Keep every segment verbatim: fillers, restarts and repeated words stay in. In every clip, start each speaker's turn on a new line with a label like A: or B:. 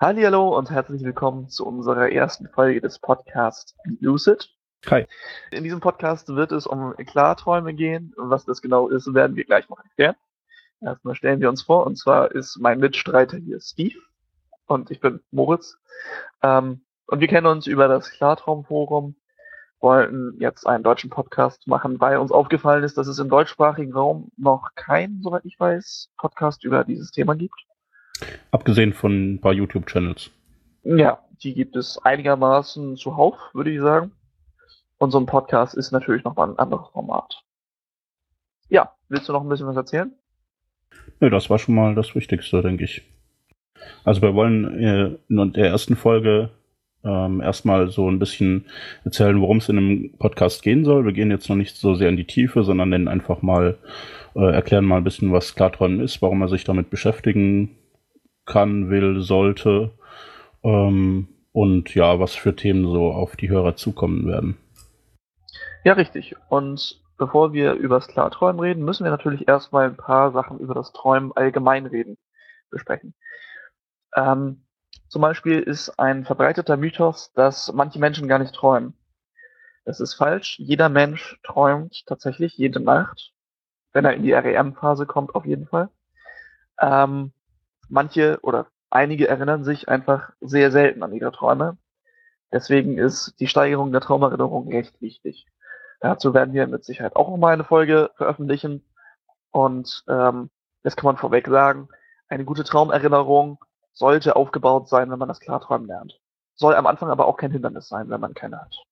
A: Hallihallo und herzlich willkommen zu unserer ersten Folge des Podcasts Be Lucid.
B: Hi.
A: In diesem Podcast wird es um Klarträume gehen. Was das genau ist, werden wir gleich noch erklären. Erstmal stellen wir uns vor, und zwar ist mein Mitstreiter hier Steve und ich bin Moritz. Ähm, und wir kennen uns über das Klartraumforum, wollten jetzt einen deutschen Podcast machen, weil uns aufgefallen ist, dass es im deutschsprachigen Raum noch keinen, soweit ich weiß, Podcast über dieses Thema gibt.
B: Abgesehen von ein paar YouTube-Channels.
A: Ja, die gibt es einigermaßen zuhauf, würde ich sagen. Und so ein Podcast ist natürlich nochmal ein anderes Format. Ja, willst du noch ein bisschen was erzählen?
B: Ja, das war schon mal das Wichtigste, denke ich. Also wir wollen äh, in der ersten Folge ähm, erstmal so ein bisschen erzählen, worum es in einem Podcast gehen soll. Wir gehen jetzt noch nicht so sehr in die Tiefe, sondern nennen einfach mal, äh, erklären mal ein bisschen, was Klarträumen ist, warum man sich damit beschäftigen kann, will, sollte ähm, und ja, was für Themen so auf die Hörer zukommen werden.
A: Ja, richtig. Und bevor wir über das Klarträumen reden, müssen wir natürlich erstmal ein paar Sachen über das Träumen allgemein reden, besprechen. Ähm, zum Beispiel ist ein verbreiteter Mythos, dass manche Menschen gar nicht träumen. Das ist falsch. Jeder Mensch träumt tatsächlich jede Nacht, wenn er in die R E M-Phase kommt, auf jeden Fall. Ähm, manche oder einige erinnern sich einfach sehr selten an ihre Träume. Deswegen ist die Steigerung der Traumerinnerung recht wichtig. Dazu werden wir mit Sicherheit auch nochmal eine Folge veröffentlichen. Und ähm, das kann man vorweg sagen, eine gute Traumerinnerung sollte aufgebaut sein, wenn man das Klarträumen lernt. Soll am Anfang aber auch kein Hindernis sein, wenn man keine hat.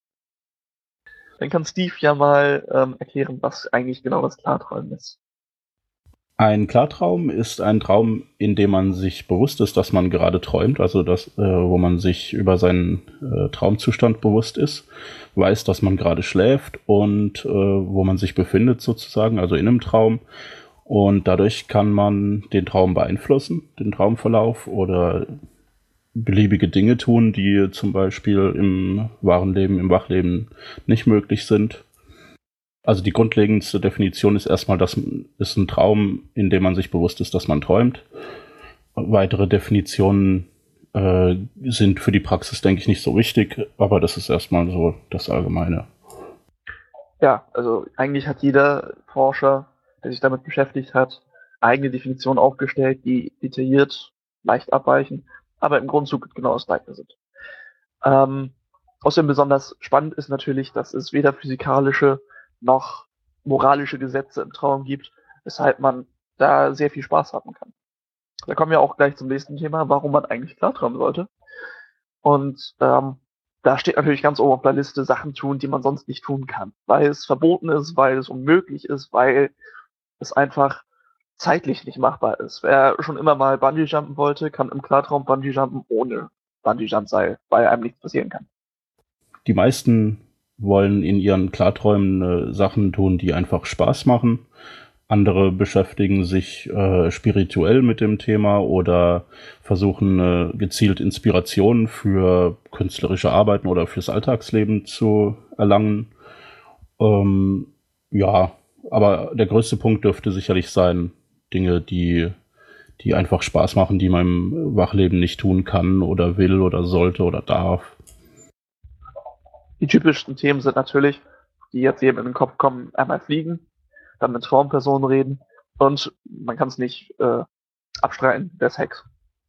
A: Dann kann Steve ja mal ähm, erklären, was eigentlich genau das Klarträumen ist.
B: Ein Klartraum ist ein Traum, in dem man sich bewusst ist, dass man gerade träumt, also das, äh, wo man sich über seinen äh, Traumzustand bewusst ist, weiß, dass man gerade schläft und äh, wo man sich befindet sozusagen, also in einem Traum. Und dadurch kann man den Traum beeinflussen, den Traumverlauf oder beliebige Dinge tun, die zum Beispiel im wahren Leben, im Wachleben nicht möglich sind. Also die grundlegendste Definition ist erstmal, dass es ein Traum, in dem man sich bewusst ist, dass man träumt. Weitere Definitionen äh, sind für die Praxis, denke ich, nicht so wichtig, aber das ist erstmal so das Allgemeine.
A: Ja, also eigentlich hat jeder Forscher, der sich damit beschäftigt hat, eigene Definitionen aufgestellt, die detailliert, leicht abweichen, aber im Grundzug genau das gleiche sind. Ähm, außerdem besonders spannend ist natürlich, dass es weder physikalische noch moralische Gesetze im Traum gibt, weshalb man da sehr viel Spaß haben kann. Da kommen wir auch gleich zum nächsten Thema, warum man eigentlich klarträumen sollte. Und ähm, da steht natürlich ganz oben auf der Liste Sachen tun, die man sonst nicht tun kann, weil es verboten ist, weil es unmöglich ist, weil es einfach zeitlich nicht machbar ist. Wer schon immer mal Bungee-Jumpen wollte, kann im Klartraum Bungee-Jumpen ohne Bungee-Jump-Seil, weil einem nichts passieren kann.
B: Die meisten wollen in ihren Klarträumen äh, Sachen tun, die einfach Spaß machen. Andere beschäftigen sich äh, spirituell mit dem Thema oder versuchen äh, gezielt Inspirationen für künstlerische Arbeiten oder fürs Alltagsleben zu erlangen. Ähm, ja, aber der größte Punkt dürfte sicherlich sein, Dinge, die, die einfach Spaß machen, die man im Wachleben nicht tun kann oder will oder sollte oder darf.
A: Die typischsten Themen sind natürlich, die jetzt jedem in den Kopf kommen, einmal fliegen, dann mit Traumpersonen reden und man kann es nicht äh, abstreiten, der Sex.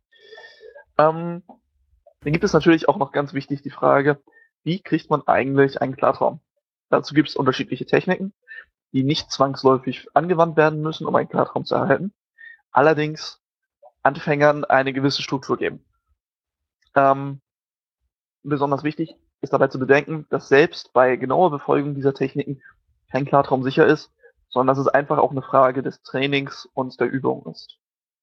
A: Ähm, dann gibt es natürlich auch noch ganz wichtig die Frage, wie kriegt man eigentlich einen Klartraum? Dazu gibt es unterschiedliche Techniken, die nicht zwangsläufig angewandt werden müssen, um einen Klartraum zu erhalten, allerdings Anfängern eine gewisse Struktur geben. Ähm, besonders wichtig ist dabei zu bedenken, dass selbst bei genauer Befolgung dieser Techniken kein Klartraum sicher ist, sondern dass es einfach auch eine Frage des Trainings und der Übung ist.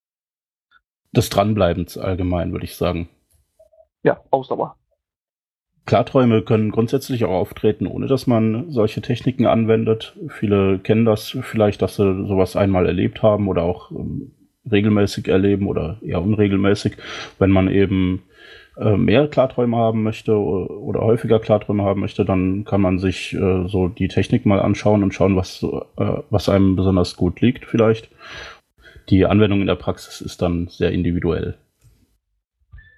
B: Des Dranbleibens allgemein, würde ich sagen.
A: Ja, Ausdauer.
B: Klarträume können grundsätzlich auch auftreten, ohne dass man solche Techniken anwendet. Viele kennen das vielleicht, dass sie sowas einmal erlebt haben oder auch ähm, regelmäßig erleben oder eher unregelmäßig, wenn man eben äh, mehr Klarträume haben möchte oder, oder häufiger Klarträume haben möchte, dann kann man sich äh, so die Technik mal anschauen und schauen, was, äh, was einem besonders gut liegt vielleicht. Die Anwendung in der Praxis ist dann sehr individuell.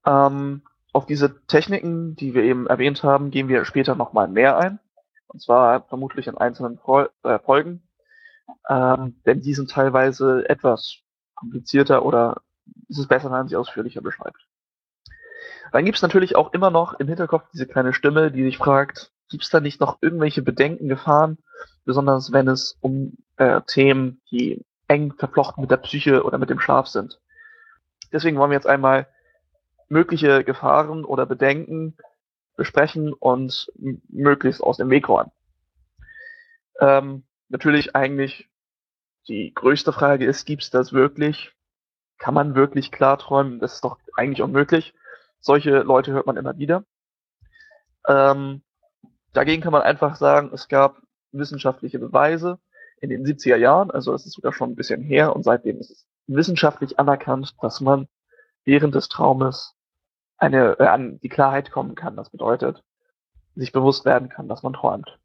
A: Ähm, auf diese Techniken, die wir eben erwähnt haben, gehen wir später nochmal mehr ein. Und zwar vermutlich in einzelnen Fol äh, Folgen. Ähm, denn die sind teilweise etwas komplizierter oder ist es besser, wenn man sie ausführlicher beschreibt. Dann gibt es natürlich auch immer noch im Hinterkopf diese kleine Stimme, die sich fragt, gibt es da nicht noch irgendwelche Bedenken, Gefahren, besonders wenn es um äh, Themen, die eng verflochten mit der Psyche oder mit dem Schlaf sind. Deswegen wollen wir jetzt einmal mögliche Gefahren oder Bedenken besprechen und m- möglichst aus dem Weg räumen. Ähm, natürlich eigentlich die größte Frage ist, gibt es das wirklich? Kann man wirklich klarträumen? Das ist doch eigentlich unmöglich. Solche Leute hört man immer wieder. Ähm, dagegen kann man einfach sagen, es gab wissenschaftliche Beweise in den siebziger Jahren, also das ist sogar schon ein bisschen her und seitdem ist es wissenschaftlich anerkannt, dass man während des Traumes eine, äh, an die Klarheit kommen kann. Das bedeutet, sich bewusst werden kann, dass man träumt.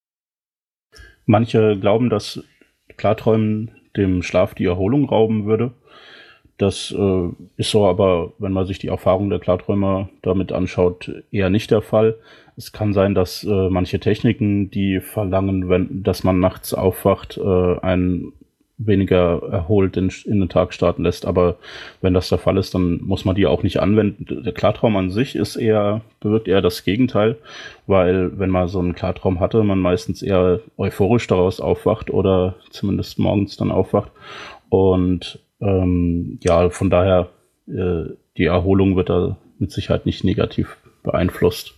B: Manche glauben, dass Klarträumen dem Schlaf die Erholung rauben würde. Das äh, ist so, aber wenn man sich die Erfahrung der Klarträumer damit anschaut, eher nicht der Fall. Es kann sein, dass äh, manche Techniken, die verlangen, wenn, dass man nachts aufwacht, äh, einen weniger erholt in, in den Tag starten lässt. Aber wenn das der Fall ist, dann muss man die auch nicht anwenden. Der Klartraum an sich ist eher, bewirkt eher das Gegenteil, weil wenn man so einen Klartraum hatte, man meistens eher euphorisch daraus aufwacht oder zumindest morgens dann aufwacht. Und ähm, ja, von daher, äh, die Erholung wird da mit Sicherheit nicht negativ beeinflusst.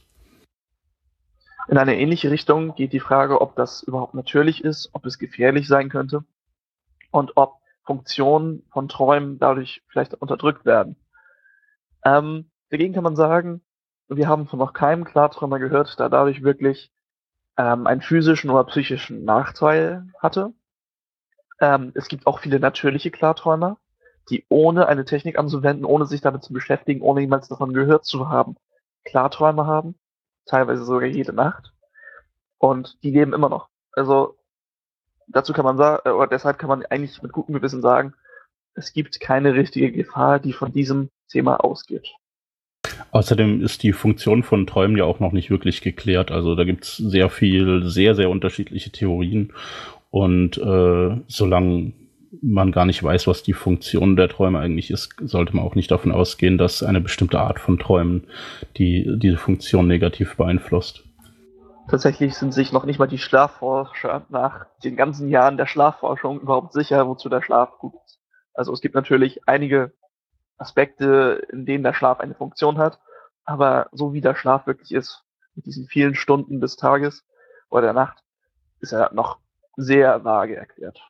A: In eine ähnliche Richtung geht die Frage, ob das überhaupt natürlich ist, ob es gefährlich sein könnte und ob Funktionen von Träumen dadurch vielleicht unterdrückt werden. Ähm, dagegen kann man sagen, wir haben von noch keinem Klarträumer gehört, der dadurch wirklich ähm, einen physischen oder psychischen Nachteil hatte. Ähm, es gibt auch viele natürliche Klarträumer, die ohne eine Technik anzuwenden, ohne sich damit zu beschäftigen, ohne jemals davon gehört zu haben, Klarträume haben, teilweise sogar jede Nacht. Und die leben immer noch. Also dazu kann man sagen, oder deshalb kann man eigentlich mit gutem Gewissen sagen, es gibt keine richtige Gefahr, die von diesem Thema ausgeht.
B: Außerdem ist die Funktion von Träumen ja auch noch nicht wirklich geklärt. Also da gibt es sehr viel, sehr, sehr unterschiedliche Theorien. Und äh, solange man gar nicht weiß, was die Funktion der Träume eigentlich ist, sollte man auch nicht davon ausgehen, dass eine bestimmte Art von Träumen die diese Funktion negativ beeinflusst.
A: Tatsächlich sind sich noch nicht mal die Schlafforscher nach den ganzen Jahren der Schlafforschung überhaupt sicher, wozu der Schlaf gut ist. Also es gibt natürlich einige Aspekte, in denen der Schlaf eine Funktion hat, aber so wie der Schlaf wirklich ist, mit diesen vielen Stunden des Tages oder der Nacht, ist er noch sehr vage erklärt.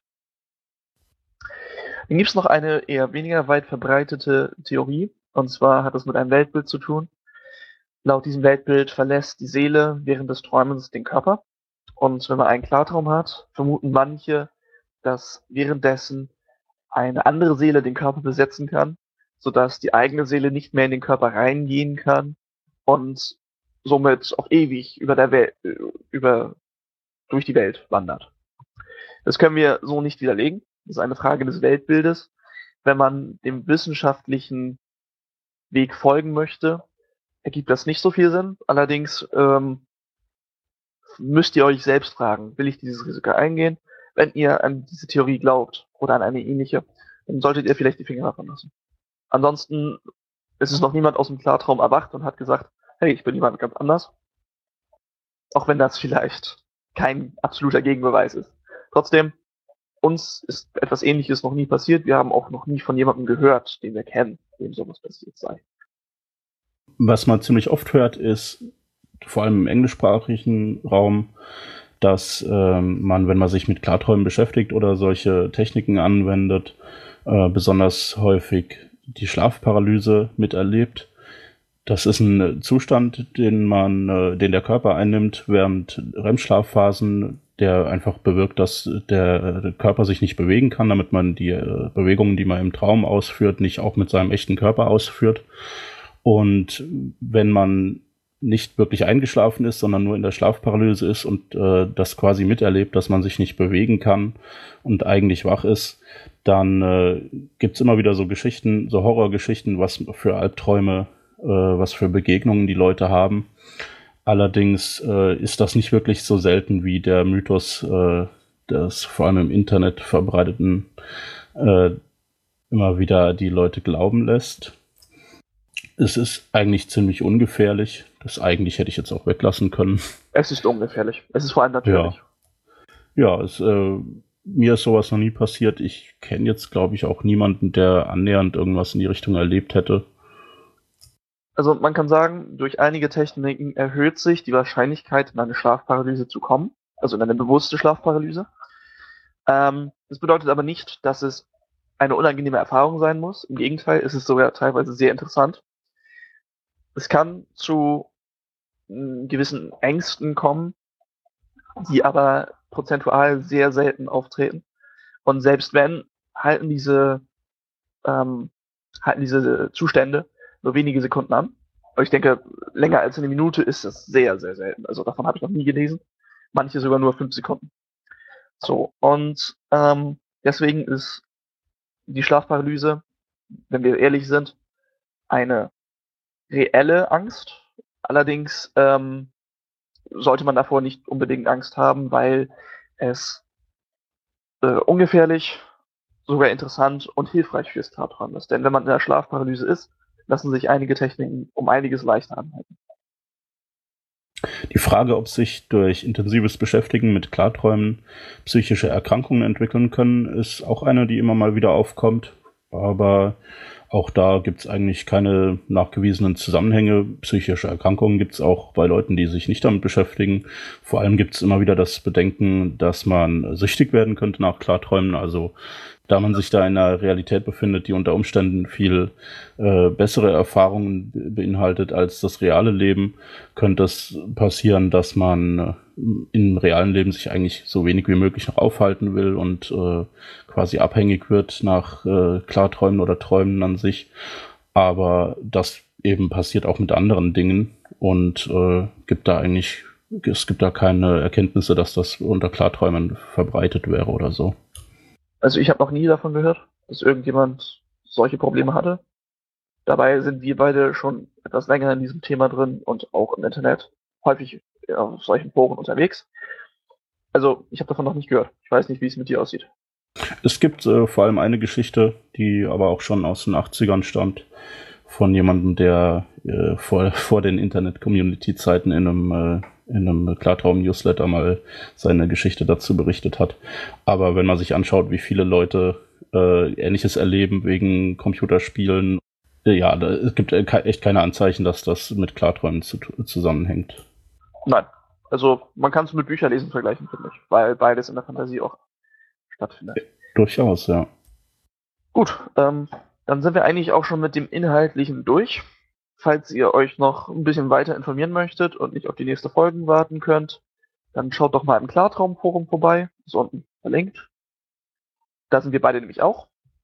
A: Dann gibt es noch eine eher weniger weit verbreitete Theorie, und zwar hat es mit einem Weltbild zu tun. Laut diesem Weltbild verlässt die Seele während des Träumens den Körper. Und wenn man einen Klartraum hat, vermuten manche, dass währenddessen eine andere Seele den Körper besetzen kann, sodass die eigene Seele nicht mehr in den Körper reingehen kann und somit auf ewig über der Welt, über, durch die Welt wandert. Das können wir so nicht widerlegen. Das ist eine Frage des Weltbildes. Wenn man dem wissenschaftlichen Weg folgen möchte, ergibt das nicht so viel Sinn. Allerdings ähm, müsst ihr euch selbst fragen, will ich dieses Risiko eingehen? Wenn ihr an diese Theorie glaubt oder an eine ähnliche, dann solltet ihr vielleicht die Finger davon lassen. Ansonsten ist es noch niemand aus dem Klartraum erwacht und hat gesagt, hey, ich bin jemand ganz anders. Auch wenn das vielleicht kein absoluter Gegenbeweis ist. Trotzdem, uns ist etwas Ähnliches noch nie passiert. Wir haben auch noch nie von jemandem gehört, den wir kennen, dem sowas passiert sei.
B: Was man ziemlich oft hört, ist, vor allem im englischsprachigen Raum, dass ähm, man, wenn man sich mit Klarträumen beschäftigt oder solche Techniken anwendet, äh, besonders häufig die Schlafparalyse miterlebt. Das ist ein Zustand, den man, äh, den der Körper einnimmt während R E M-Schlafphasen, der einfach bewirkt, dass der, der Körper sich nicht bewegen kann, damit man die äh, Bewegungen, die man im Traum ausführt, nicht auch mit seinem echten Körper ausführt. Und wenn man nicht wirklich eingeschlafen ist, sondern nur in der Schlafparalyse ist und äh, das quasi miterlebt, dass man sich nicht bewegen kann und eigentlich wach ist, dann äh, gibt's immer wieder so Geschichten, so Horrorgeschichten, was für Albträume äh, was für Begegnungen die Leute haben. Allerdings äh, ist das nicht wirklich so selten wie der Mythos äh, des vor allem im Internet verbreiteten äh, immer wieder die Leute glauben lässt. Es ist eigentlich ziemlich ungefährlich. Das eigentlich hätte ich jetzt auch weglassen können.
A: Es ist ungefährlich. Es ist vor allem natürlich.
B: Ja, ja es, äh, mir ist sowas noch nie passiert. Ich kenne jetzt, glaube ich, auch niemanden, der annähernd irgendwas in die Richtung erlebt hätte.
A: Also man kann sagen, durch einige Techniken erhöht sich die Wahrscheinlichkeit, in eine Schlafparalyse zu kommen, also in eine bewusste Schlafparalyse. Ähm, das bedeutet aber nicht, dass es eine unangenehme Erfahrung sein muss. Im Gegenteil, es ist sogar teilweise sehr interessant. Es kann zu m, gewissen Ängsten kommen, die aber prozentual sehr selten auftreten. Und selbst wenn, halten diese, ähm, halten diese Zustände nur wenige Sekunden an. Aber ich denke, länger als eine Minute ist es sehr, sehr selten. Also davon habe ich noch nie gelesen. Manche sogar nur fünf Sekunden. So, und ähm, deswegen ist die Schlafparalyse, wenn wir ehrlich sind, eine reelle Angst. Allerdings ähm, sollte man davor nicht unbedingt Angst haben, weil es äh, ungefährlich, sogar interessant und hilfreich fürs Klarträumen ist. Denn wenn man in der Schlafparalyse ist, lassen sich einige Techniken um einiges leichter anhalten.
B: Die Frage, ob sich durch intensives Beschäftigen mit Klarträumen psychische Erkrankungen entwickeln können, ist auch eine, die immer mal wieder aufkommt. Aber auch da gibt es eigentlich keine nachgewiesenen Zusammenhänge. Psychische Erkrankungen gibt es auch bei Leuten, die sich nicht damit beschäftigen. Vor allem gibt es immer wieder das Bedenken, dass man süchtig werden könnte nach Klarträumen. Also da man sich da in einer Realität befindet, die unter Umständen viel äh, bessere Erfahrungen beinhaltet als das reale Leben, könnte es passieren, dass man äh, im realen Leben sich eigentlich so wenig wie möglich noch aufhalten will und äh, quasi abhängig wird nach äh, Klarträumen oder Träumen an sich. Aber das eben passiert auch mit anderen Dingen und äh, gibt da eigentlich, es gibt da keine Erkenntnisse, dass das unter Klarträumen verbreitet wäre oder so.
A: Also ich habe noch nie davon gehört, dass irgendjemand solche Probleme hatte. Dabei sind wir beide schon etwas länger in diesem Thema drin und auch im Internet häufig auf solchen Foren unterwegs. Also ich habe davon noch nicht gehört. Ich weiß nicht, wie es mit dir aussieht.
B: Es gibt äh, vor allem eine Geschichte, die aber auch schon aus den achtzigern stammt, von jemandem, der äh, vor, vor den Internet-Community-Zeiten in einem, äh, in einem Klartraum-Newsletter mal seine Geschichte dazu berichtet hat. Aber wenn man sich anschaut, wie viele Leute äh, Ähnliches erleben wegen Computerspielen, äh, ja, da, es gibt äh, echt keine Anzeichen, dass das mit Klarträumen zu, zusammenhängt.
A: Nein. Also man kann es mit Bücherlesen vergleichen, finde ich, weil beides in der Fantasie auch stattfindet.
B: Ja, durchaus, ja.
A: Gut, ähm, dann sind wir eigentlich auch schon mit dem Inhaltlichen durch. Falls ihr euch noch ein bisschen weiter informieren möchtet und nicht auf die nächste Folge warten könnt, dann schaut doch mal im Klartraumforum vorbei. Ist unten verlinkt. Da sind wir beide nämlich auch.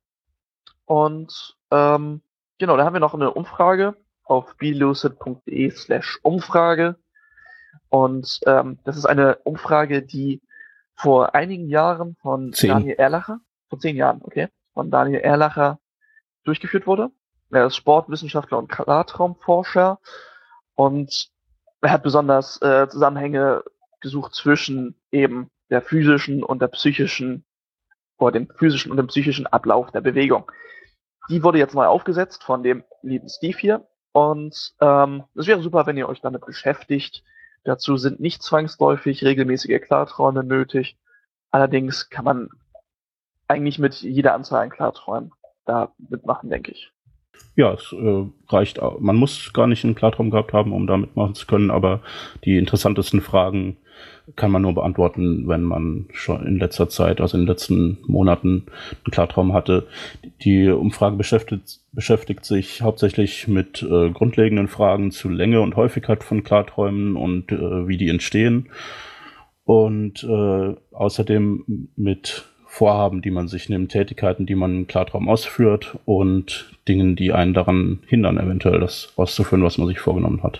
A: Und ähm, genau, da haben wir noch eine Umfrage auf belucid.de slash Umfrage. Und ähm, das ist eine Umfrage, die vor einigen Jahren von
B: Zehn.
A: Daniel Erlacher, vor zehn Jahren, okay, von Daniel Erlacher durchgeführt wurde. Er ist Sportwissenschaftler und Klartraumforscher und er hat besonders äh, Zusammenhänge gesucht zwischen eben der physischen und der psychischen, oder dem physischen und dem psychischen Ablauf der Bewegung. Die wurde jetzt mal aufgesetzt von dem lieben Steve hier und ähm, es wäre super, wenn ihr euch damit beschäftigt. Dazu sind nicht zwangsläufig regelmäßige Klarträume nötig. Allerdings kann man eigentlich mit jeder Anzahl an Klarträumen da mitmachen, denke ich.
B: Ja, es äh, reicht. Auch. Man muss gar nicht einen Klartraum gehabt haben, um da mitmachen zu können, aber die interessantesten Fragen kann man nur beantworten, wenn man schon in letzter Zeit, also in den letzten Monaten, einen Klartraum hatte. Die Umfrage beschäftigt, beschäftigt sich hauptsächlich mit äh, grundlegenden Fragen zu Länge und Häufigkeit von Klarträumen und äh, wie die entstehen. Und äh, außerdem mit Vorhaben, die man sich nimmt, Tätigkeiten, die man im Klartraum ausführt und Dingen, die einen daran hindern, eventuell das auszuführen, was man sich vorgenommen hat.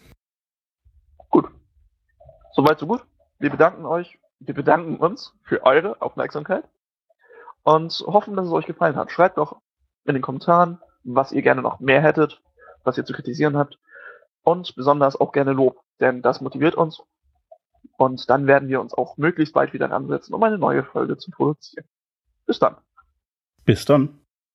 A: Gut. Soweit, so gut. Wir bedanken euch, wir bedanken uns für eure Aufmerksamkeit und hoffen, dass es euch gefallen hat. Schreibt doch in den Kommentaren, was ihr gerne noch mehr hättet, was ihr zu kritisieren habt. Und besonders auch gerne Lob, denn das motiviert uns. Und dann werden wir uns auch möglichst bald wieder ansetzen, um eine neue Folge zu produzieren. Bis dann.
B: Bis dann.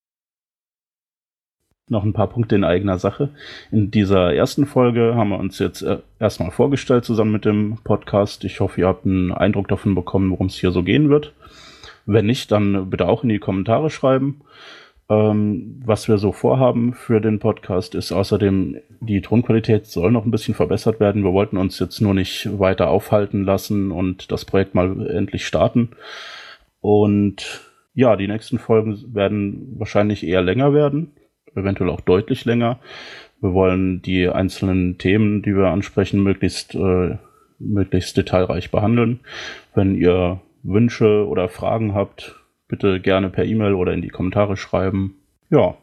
B: Noch ein paar Punkte in eigener Sache. In dieser ersten Folge haben wir uns jetzt äh, erstmal vorgestellt zusammen mit dem Podcast. Ich hoffe, ihr habt einen Eindruck davon bekommen, worum es hier so gehen wird. Wenn nicht, dann bitte auch in die Kommentare schreiben. Ähm, was wir so vorhaben für den Podcast ist außerdem, die Tonqualität soll noch ein bisschen verbessert werden. Wir wollten uns jetzt nur nicht weiter aufhalten lassen und das Projekt mal endlich starten. Und ja, die nächsten Folgen werden wahrscheinlich eher länger werden. Eventuell auch deutlich länger. Wir wollen die einzelnen Themen, die wir ansprechen, möglichst, äh, möglichst detailreich behandeln. Wenn ihr Wünsche oder Fragen habt, bitte gerne per E-Mail oder in die Kommentare schreiben. Ja,